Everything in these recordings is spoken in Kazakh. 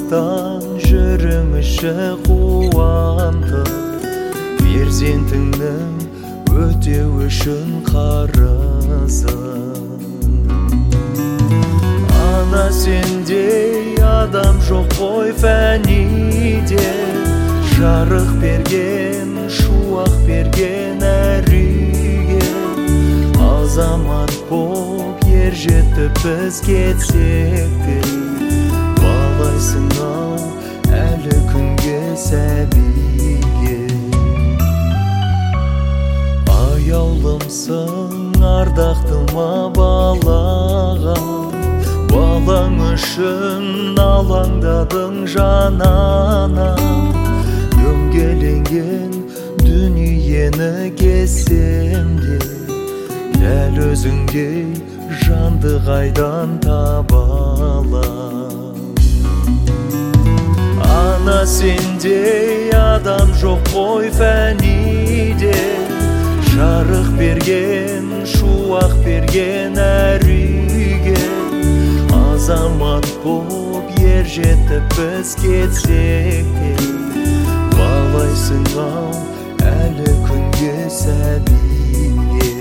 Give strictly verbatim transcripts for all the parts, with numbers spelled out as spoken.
алыстан жүрің іші қуантып, перзентіңнің өтеу үшін қарызын. Ана сендей адам жоқ қой фәниде, жарық берген, шуақ берген әр үйге. Азамат боп ер жетіп біз кетсек те, балайсың ау әлі күнге сәбиге. Аяулымсың ардақтыма балағам, балаң үшін алаңдадың жананам. Дөңгеленген дүниені кезсем де, дәл өзіңдей жанды қайдан таба алам. Ана сендей адам жоқ қой фәниде, жарық берген, шуақ берген әр үйге. Азамат боп ер жетіп біз кетсек те, балайсың ау әлі күнге сәбиге.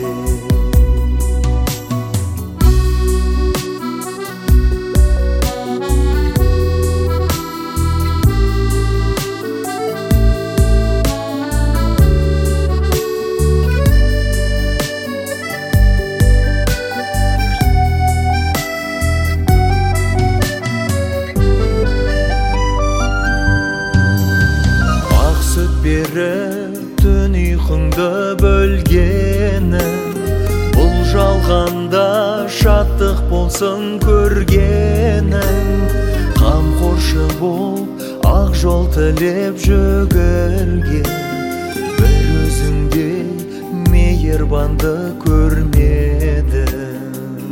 Түн ұйқыңды бөлгенім, бұл жалғанда шаттық болсын көргенім. Қамқоршы болып ақ жол тілеп жүгірген, бір өзіңдей мейірбанды көрмедім.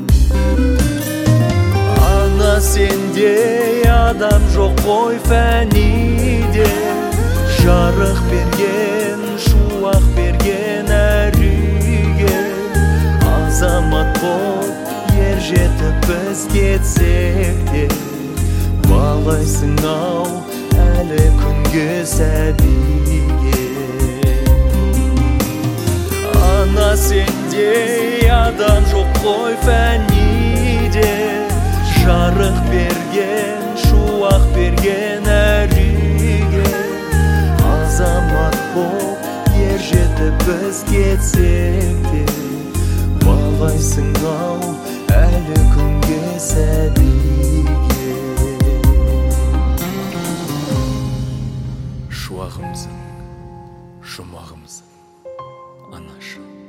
Ана сендей адам жоқ қой фәниде, жарық берген, шуақ берген әр үйге. Азамат боп ер жетіп біз кетсек те, балайсың ау әлі күнге сәбиге. Ана сендей адам жоқ қой фәниде, жарық берген, шуақ берген әр үйге. Азамат боп ер жетіп біз кетсек те, балайсың ау әлі күнге сәбиге. Шуағымсың, жұмағымсың, анашы.